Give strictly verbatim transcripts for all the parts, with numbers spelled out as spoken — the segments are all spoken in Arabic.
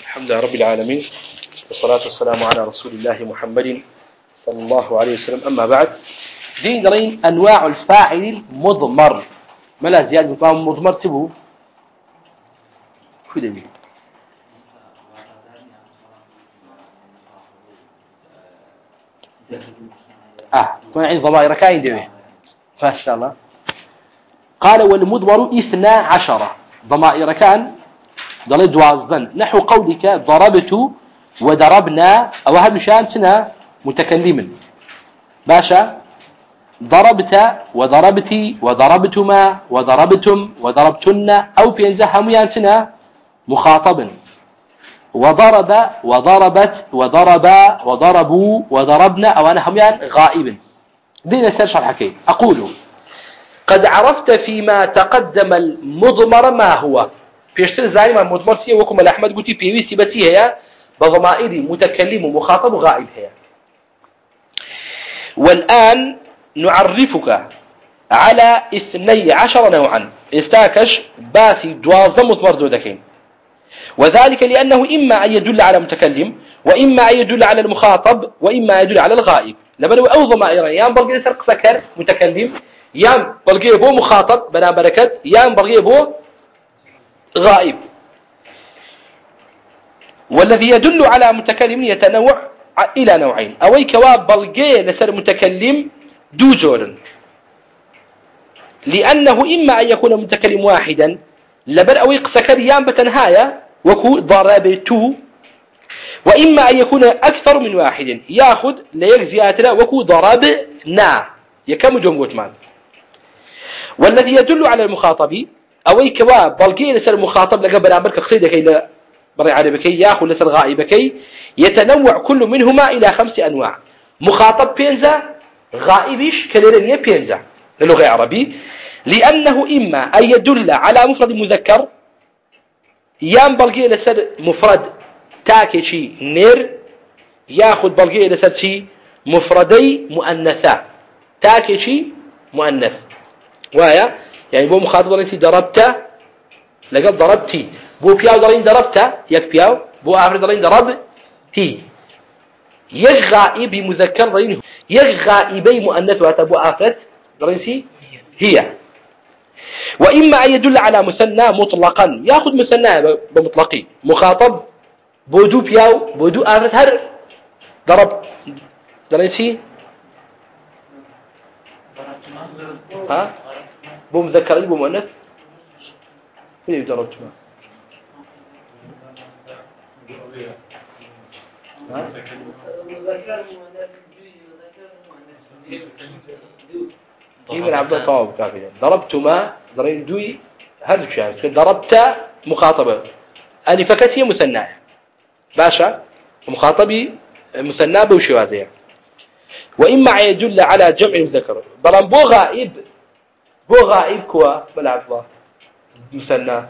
الحمد لله رب العالمين والصلاة والسلام على رسول الله محمد صلى الله عليه وسلم. أما بعد، دين درين أنواع الفاعل المضمر. ما لا زيادة مقام مضمر تبو شو دبي آه كون عند ضمائر كاين دبي ما شاء الله. قال والمضمر اثنا عشر ضمائر كان ضل دوازن نحو قولك ضربت وضربنا أو هذا مشان سنة متكلما باشا. ضربت وضربتي وضربتما وضربتم وضربتن أو في انزها ميان سنة مخاطبا. وضرب وضربت وضربا وضربوا وضربنا أو أنا هميان غائبا. دينا سرشح الحكي. أقول قد عرفت فيما تقدم المضمر ما هو. بيشتري زعيم المضمر سيه وكم الأحمد قلتي بيويسي بتي هي بضمائري متكلم ومخاطب وغائب هي. والآن نعرفك على اثني عشر نوعا استاكش باسي دوازة مضمر دودكين، وذلك لأنه إما أن يدل على متكلم وإما أن يدل على المخاطب وإما أن يدل على الغائب. لبنو أو ضمائرين يام بلغي سرق سكر متكلم يام بلغي بو مخاطب بنا بركت يام بلغي بو غائب. والذي يدل على متكلم يتنوع إلى نوعين. أوي كواب بلغي لسر متكلم دو جورن، لأنه إما أن يكون متكلم واحدا لبن أوي قسكر يام بتنهاية وكو ضربتو، وإما أن يكون أكثر من واحد يأخذ ليجزياتنا وكو ضربنا يكم جمهور مال. والذي يدل على المخاطب أوي كواب بلغي لسر المخاطب لقبل عمرك قصيدك إلى بري عربكي يأخذ لسر غائبكي يتنوع كل منهما إلى خمس أنواع. مخاطب بينزا غائبش كليرنية بينزا للغة العربية، لأنه إما أن يدل على مفرد مذكر يام بلغي لسر مفرد تاكي شي نير ياخذ بلغي لسر شي مفردي مؤنثا تاكي شي مؤنث ويا يعني بو مخاطب انت ضربت لقد ضربتي بو بياو ضرين ضربت يك بياو بو آخر ضرين ضربتي يج غائبي مذكر ضرين يج غائبي مؤنث واتبو آخر ضرين سي هي. وإما أن يدل على مثنى مطلقا يأخذ مثنى بمطلقي مخاطب بودو بياو بودو آخر هر ضرب ضرين سي ها بو مذكر بو مؤنث فين ضربت ما ها يمكن عبد الله صواب كافي. ضربت ما ضرين دوي هذا شيء ضربت مخاطبة أني فكت هي مثنى باشا ومخاطبي مثنى بوشوازية. وإما يدل على جمع مذكر بلان بو غائب بو غائب كوا بلا عبد الله مثنى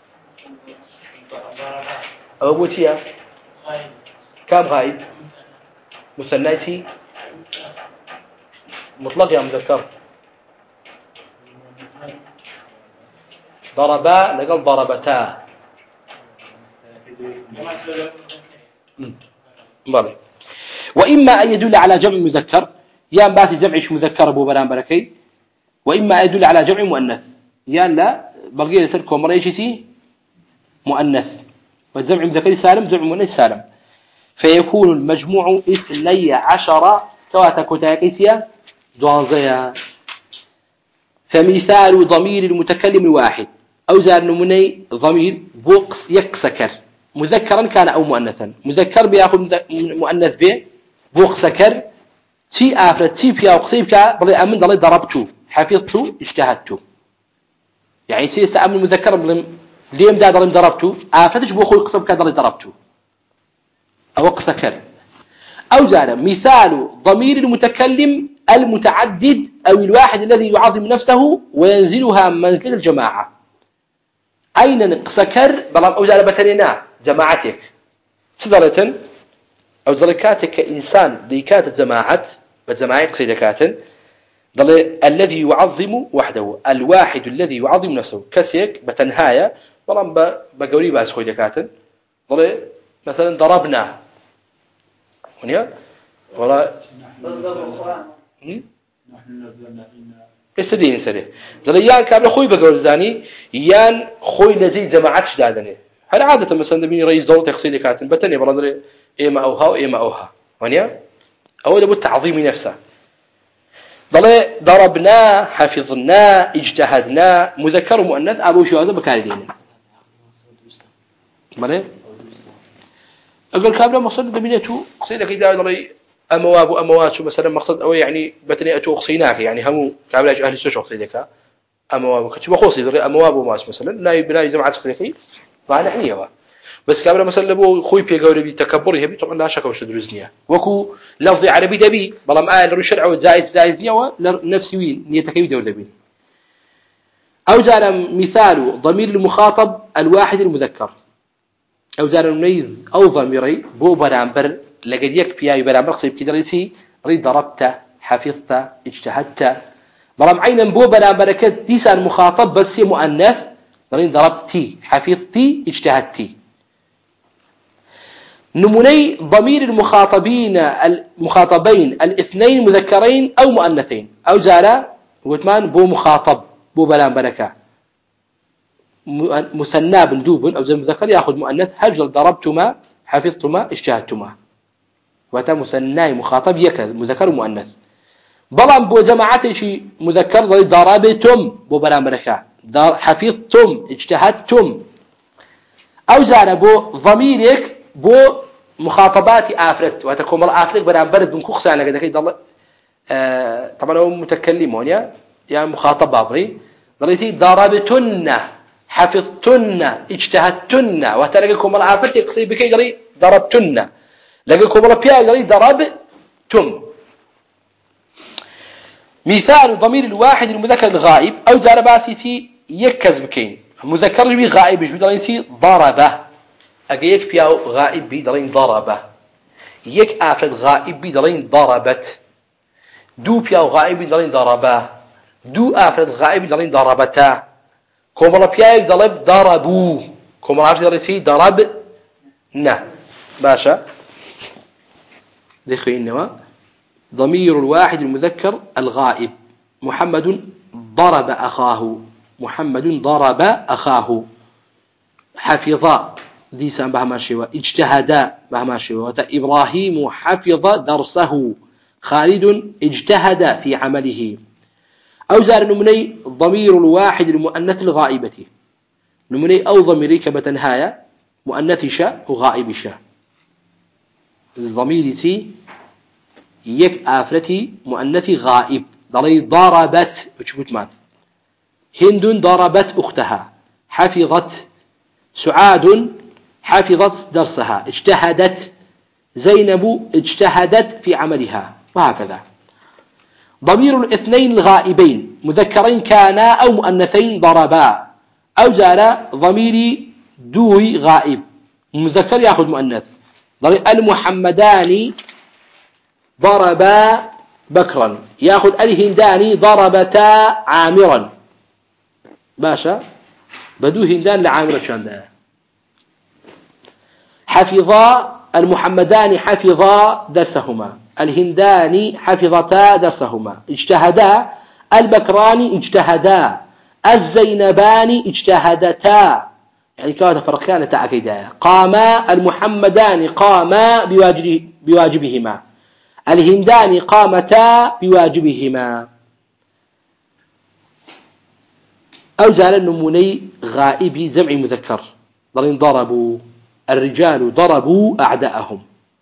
أو بوتيا كم غائب مثنى مطلق يا مذكر. ضربا لقل ضربتا بلى. وإما أن يدل على جمع مذكر يان باتي جمعش مذكر أبو بران بركي، وإما أن يدل على جمع مؤنث يان لا بقية تركوا مريشتي مؤنث والجمع مذكر سالم جمع مؤنث سالم، فيكون المجموع اثني عشر تواتك وتاكيسيا دوانزيا. فمثال ضمير المتكلم الواحد أو زار نموني ضمير بوقس يكسكر مذكرا كان أو مؤنثا. مذكر بيأخذ مؤنث به بوقسكر تي آفر تي بيا وقصيبك بلي أمن ضلي ضربته حفظته اجتهدته يعني سي استأمن مذكر بلي ليم دا ضلي ضربته آفتش بوخوي قصبك ضلي ضربته أو قسكر. أو زار مثال ضمير المتكلم المتعدد أو الواحد الذي يعظم نفسه وينزلها منزل الجماعة. أين نقسكر بلام أو زال بتنينا جماعتك صدرة أو زلكاتك إنسان ديكات جماعات بجماعة قصيدكات ضل الذي يعظم وحده الواحد الذي يعظم نفسه كسيك بتنهاية بلام بقولي باس خويدكات ضل مثلا ضربنا هنا ولا استدين سري زليان كابل خوي بقول زاني يان خوي لزي جماعات شدادني هل عادة مثلا بيني رئيس دولة تخصيلي كاتن بتني برادري إما أوها وإما أوها هنا أول ده تعظيم نفسه ضل ضربنا حفظنا اجتهدنا مذكر ومؤنث أبو شو هذا بكاردين ماله أقول كابل مقصد بمينته قصيدة كده ضلي أمواب وأموات مثلا مقصد أو يعني بتني أتو قصيناك يعني هم كابل أهل السوش قصيدة أمواب كتب خصي ضلي أمواب وماس مثلا لا يبلا جماعة قصيدة فأنا حنيها بس كابل مثلا لبو خوي بيجاوري بتكبره يبي طبعا لا شك وش درزنيا وكو لفظ عربي دبي بلا ما آل رشرع وزائد زائد نيا نفسي وين نيتكيد دور دبي أو زال مثال ضمير المخاطب الواحد المذكر أو زال الميز أو ضميري بو برامبر لقد يكفي يا برامبر قصيب كده ريسي ري ضربت حفظت اجتهدت بلا عينا بو برامبر كد تيسان مخاطب بس مؤنث ري ضربتي حفظتي اجتهدتي نموني ضمير المخاطبين المخاطبين الاثنين مذكرين أو مؤنثين أو زال وثمان بو مخاطب بو بلان بركة مثنى بندوب أو زي مذكر يأخذ مؤنث هجل ضربتما حفظتما اجتهدتما وتا مثنى مخاطب يكذ مذكر ومؤنث بلان بو جماعات شيء مذكر ضربتم بو بلان بركة حفظتم اجتهدتم أو زال بو ضميرك بو مخاطبات آفرت وتكون الآفرت بدأ برد من كوخسان لقد كي ضل آه طبعا هو متكلمون يا يا مخاطب بعضي ضليتي ضربتن حفظتن اجتهدتن وتلقيكم الآفرت يقصي بكي ضلي ضربتن لقيكم الأبياء ضلي ضربتم مثال ضمير الواحد المذكر الغائب أو ضرباتي يكز بكين مذكر بي غائب جو ضليتي ضربه أجيك فيها غائب بدرين ضربة يك آفد غائب بدرين ضربت دو فيها غائب بدرين ضربة دو آفد غائب بدرين ضربتا كمرة فيها ضرب ضربوا كمرة عارف درسي ضرب نا باشا ذكرين نوا ضمير الواحد المذكر الغائب محمد ضرب أخاه محمد ضرب أخاه حفظا ديسان بهما شوا اجتهد بهما شوا إبراهيم حفظ درسه خالد اجتهد في عمله أو زار نمني ضمير الواحد المؤنث الغائبة نمني أو ضميري كبتنهاية مؤنث شاء وغائب شاء الضمير تي يك آفرتي مؤنث غائب ضلي ضربت وشبت مات هند ضربت أختها حفظت سعاد حفظت درسها اجتهدت زينب اجتهدت في عملها وهكذا ضمير الاثنين الغائبين مذكرين كانا أو مؤنثين ضربا أو زال ضمير دوي غائب مذكر يأخذ مؤنث المحمدان ضربا بكرا يأخذ الهندان ضربتا عامرا باشا بدو هندان لعامر شاندا حفظا المحمدان حفظا درسهما الهندان حفظتا درسهما اجتهدا البكران اجتهدا الزينبان اجتهدتا يعني كانت فرقان تعقيدا قاما المحمدان قاما بواجب بواجبهما الهندان قامتا بواجبهما أو زال النموني غائبي جمع مذكر ضرين ضربوا الرجال ضربوا أعداءهم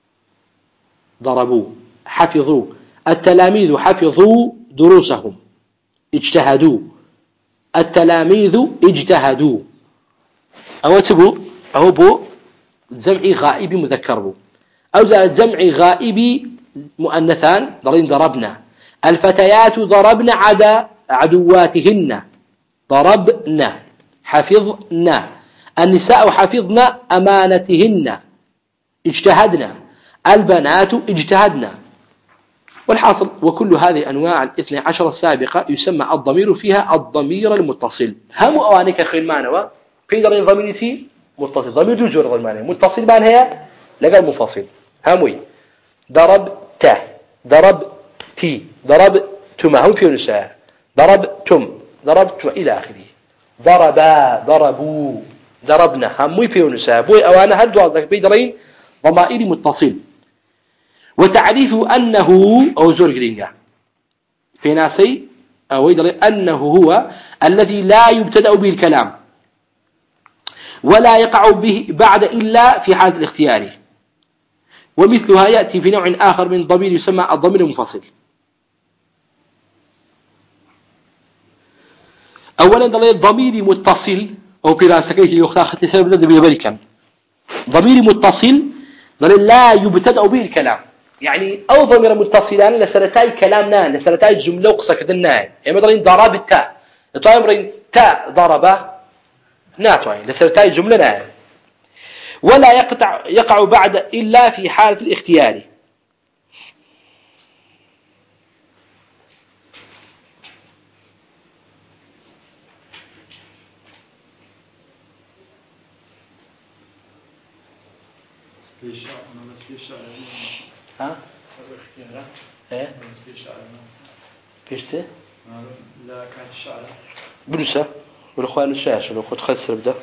ضربوا حفظوا التلاميذ حفظوا دروسهم اجتهدوا التلاميذ اجتهدوا أو تبو أو بو جمع غائب مذكر بو أو زال جمع غائب مؤنثان ضرين ضربنا الفتيات ضربن عدا عدواتهن ضربنا حفظنا النساء حفظن أمانتهن اجتهدنا البنات اجتهدنا والحاصل وكل هذه أنواع الاثنى عشر السابقة يسمى الضمير فيها الضمير المتصل هم أوانك خير معنى في ضمير ضميرتي متصل ضمير جوجور ضمير متصل بان هي لقى منفصل هموي ضربت ضربتي ضربتما هم في نساء ضربتم ضربتم إلى آخره ضربا ضربوا ضربنا هموي في نساء بوي أوانا هدوا ذاك بيدرين ضمائر متصل وتعريف أنه أو زور جرينجا في ناسي أو يدري أنه هو الذي لا يبتدأ به الكلام ولا يقع به بعد إلا في حالة الاختيار ومثلها يأتي في نوع آخر من الضمير يسمى الضمير المنفصل. أولا ضمير متصل أو براسكيه يخاخت سبب ذي بيبركا ضمير متصل لا يبتدأ به الكلام يعني أو ضمير متصلان لسرتاي كلامنا لسرتاي جملة قصة كذلنا يعني مثلا ضرب التاء طيب تاء ضرب ناتوين لسرتاي جملة نعم ولا يقطع يقع بعد إلا في حالة الاختيار ها؟ ايه؟ فيش لا كانت الشعر بنسى والأخوان الشاشة لو كنت خسر بده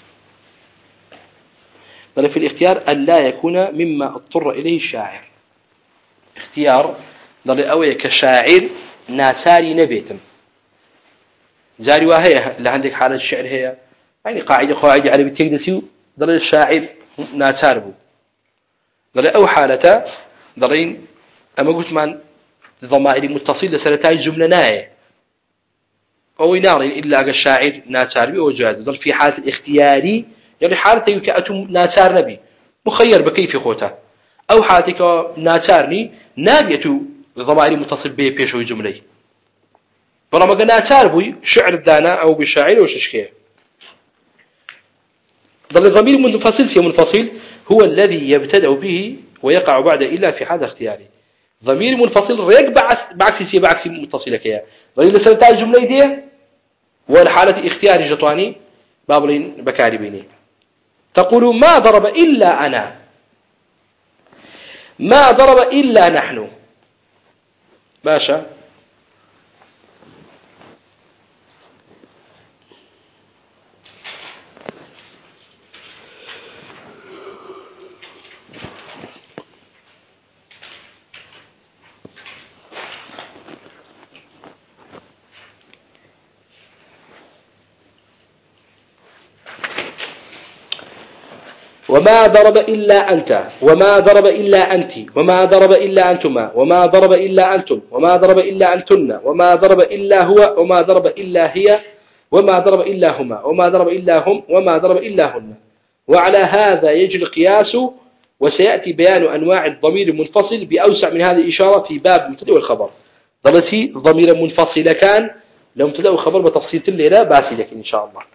بل في الاختيار أن لا يكون مما اضطر إليه الشاعر اختيار ضل أوي كشاعر ناساري نبيتم جاري وهي اللي عندك حالة الشعر هي يعني قاعدة قاعدة على بتقدسي ضل الشاعر ناساربو ضل أو حالته ضلين أما قلت من ضمائر متصل لسرتاي جملة ناية أو يناري إلا الشاعر ناساربي أو جاز ضل في حالة الاختياري يعني حالته يكأتم ناسار نبي مخير بكيف خوته أو حالتك ناسارني نابية ضمائر متصل به بيشوي جملي برما قلنا ناسار بوي شعر الدانا أو بالشاعر وششكيه ضل الضمير منفصل في منفصل هو الذي يبتدأ به ويقع بعد إلا في حال اختياري ضمير منفصل ريق بعكس سي بعكس متصل كيا ضمير لسنتاج جملة دي والحالة اختياري جطواني بابلين بكاري بيني تقول ما ضرب إلا أنا ما ضرب إلا نحن باشا وما ضرب إلا أنت وما ضرب إلا أنت وما ضرب إلا أنتما وما ضرب إلا أنتم وما ضرب إلا أنتن وما ضرب إلا هو وما ضرب إلا هي وما ضرب إلا هما وما ضرب إلا هم وما ضرب إلا هن وعلى هذا يجري القياس وسيأتي بيان أنواع الضمير المنفصل بأوسع من هذه الإشارة في باب المبتدأ والخبر ضرسي ضمير منفصل كان لو مبتدأ والخبر بتفصيل الليلة باسي لك إن شاء الله.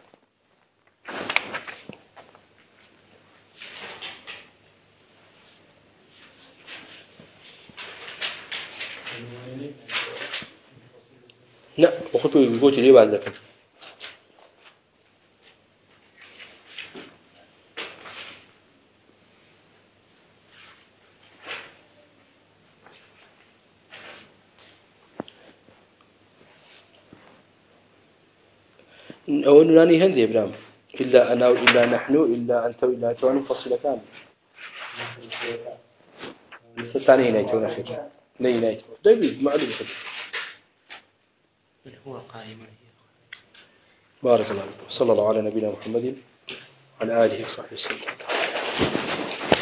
لا وخطوا يقولوا لي بعد ذلك أو أنه ناني هندي إبراهيم إلا أنا وإلا نحن إلا أنت وإلا أنت وأنا مفصل كامل ستاني هنا يتون أخير ني نايت دايبي معلوم كده هو قائم بارك الله صلى الله على نبينا محمد وعلى آله وصحبه وسلم.